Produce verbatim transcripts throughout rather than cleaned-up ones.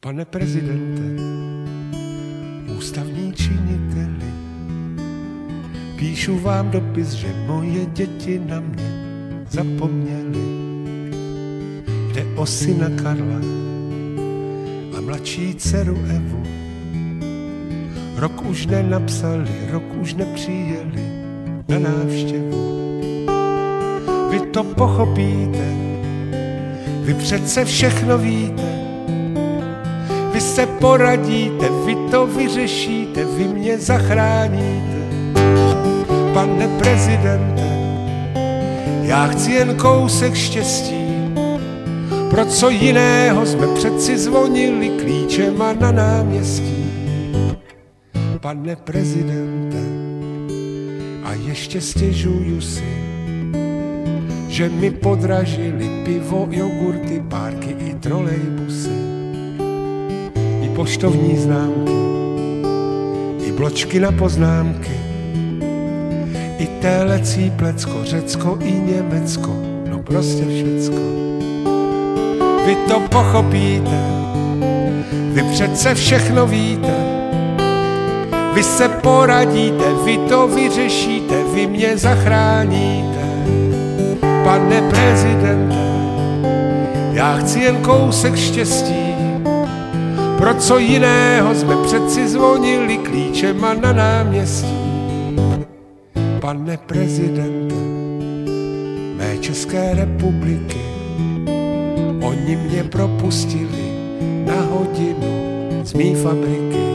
Pane prezidente, ústavní činiteli, píšu vám dopis, že moje děti na mě zapomněly. Jde o syna Karla a mladší dceru Evu. Rok už nenapsali, rok už nepřijeli na návštěvu. Vy to pochopíte, vy přece všechno víte. Vy se poradíte, vy to vyřešíte, vy mě zachráníte. Pane prezidente, já chci jen kousek štěstí. Pro co jiného jsme přeci zvonili klíčema na náměstí. Pane prezidente, a ještě stěžuju si, že mi podražili pivo, jogurty, párky i trolejbusy. I poštovní známky, i bločky na poznámky, i télecí plecko, Řecko i Německo, no prostě všecko. Vy to pochopíte, vy přece všechno víte. Vy se poradíte, vy to vyřešíte, vy mě zachráníte. Pane prezidente, já chci jen kousek štěstí. Pro co jiného jsme přeci zvonili klíčema na náměstí. Pane prezidente, mé České republiky, oni mě propustili na hodinu z mý fabriky.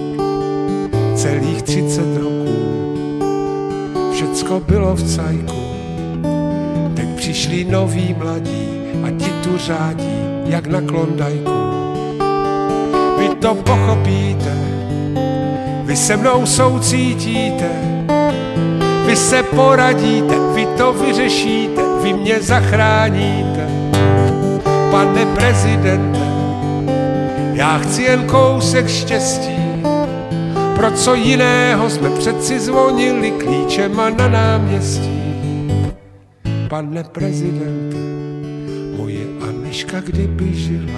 Celých třicet roků všecko bylo v cajku. Teď přišli noví mladí a ti tu řádí jak na Klondajku. Vy to pochopíte, vy se mnou soucítíte, vy se poradíte, vy to vyřešíte, vy mě zachráníte. Pane prezidente, já chci jen kousek štěstí. Pro co jiného jsme přeci zvonili klíčema na náměstí. Pane prezidente, moje Aniška kdyby žila,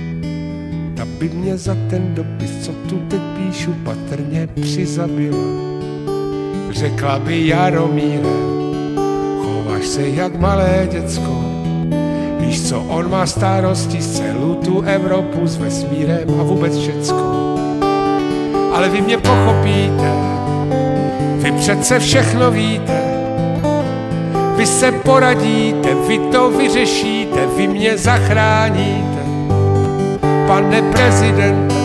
ta by mě za ten dopis, co tu teď píšu, patrně přizabila. Řekla by: Jaromíre, chováš se jak malé děcko. Víš co, on má starosti z celou tu Evropu s vesmírem a vůbec všecko. Ale vy mě pochopíte, vy přece všechno víte. Vy se poradíte, vy to vyřešíte, vy mě zachráníte. Pane prezidente,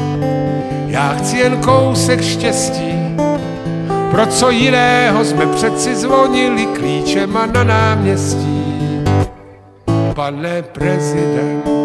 já chci jen kousek štěstí. Pro co jiného jsme přeci zvonili klíčema na náměstí. Pane prezidente,